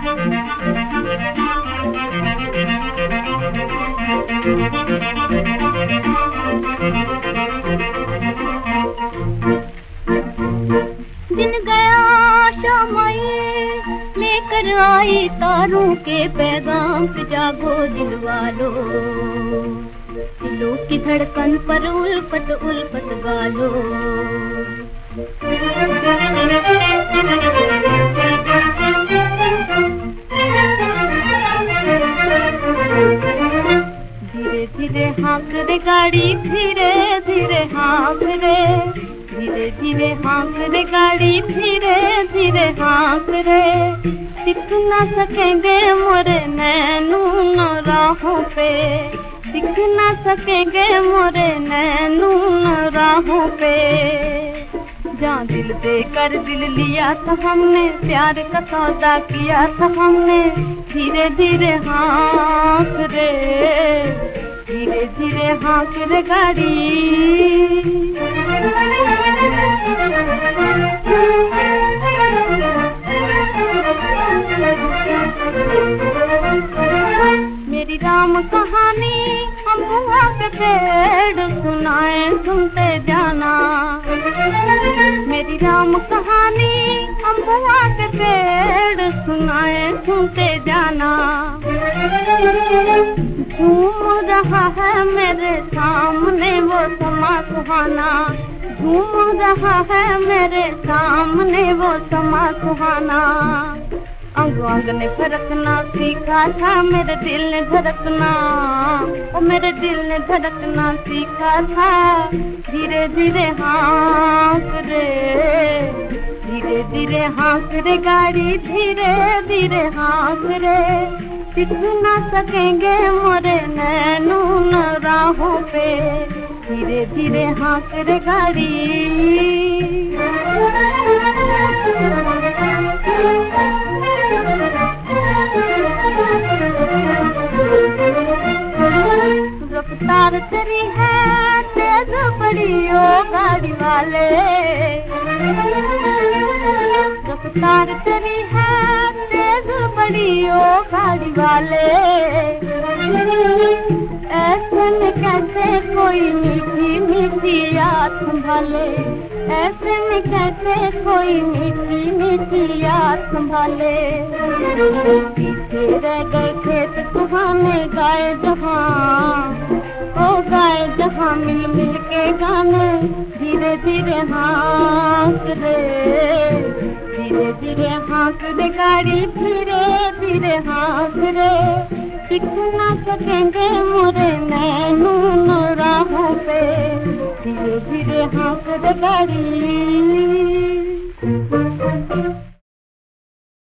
दिन गया शामाई लेकर आई तारों के पैगाम पे, जागो दिल वालों, दिलों की धड़कन पर उल्फत उल्फत गालो। धीरे धीरे हाँक रे गाड़ी, धीरे धीरे हाँक रे, धीरे धीरे हाँक रे गाड़ी, धीरे धीरे हाँक रे। दिख ना सकेंगे मोरे नैनून राहों पे, दिख ना सकेंगे मोरे नैनून राहों पे। जहाँ दिल देकर दिल लिया था हमने, प्यार का सौदा किया था हमने। धीरे धीरे हाँक रे, धीरे धीरे हाँक रे गाड़ी। मेरी राम कहानी अम्बुआ के पेड़ सुनाए सुनते जाना, मेरी राम कहानी अम्बुआ के पेड़ सुनाए सुनते जाना। झूम रहा है मेरे सामने वो समा सुहाना, झूम रहा है मेरे सामने वो समा सुहाना। अंग अंग ने फरकना सीखा था मेरे दिल ने धड़कना, ओ मेरे दिल ने धड़कना सीखा था। धीरे धीरे हाँक रे, धीरे धीरे हाँक रे गाड़ी, धीरे धीरे हाँक रे। दिख ना सकेंगे मोरे नैनून राहों पे, धीरे धीरे हाँक रे गाड़ी। रफ्तार तेरी है तेज बड़ी ओ गाड़ी वाले, रफ्तार तेरी है तेज बड़ी ओ गाड़ी वाले। ऐसे में कैसे कोई मीठी मीठी याद संभाले, ऐसे में कैसे कोई मीठी मीठी याद संभाले। पीछे रह गए खेत सुहाने गाए जहाँ, ओ गाए जहाँ मिल मिल के गाने। धीरे धीरे हाँक रे, धीरे धीरे हाँक रे गाड़ी, धीरे धीरे हाँक रे। दिख ना सकेंगे मोरे नैनून राहों पे, धीरे धीरे हाँक रे गाड़ी।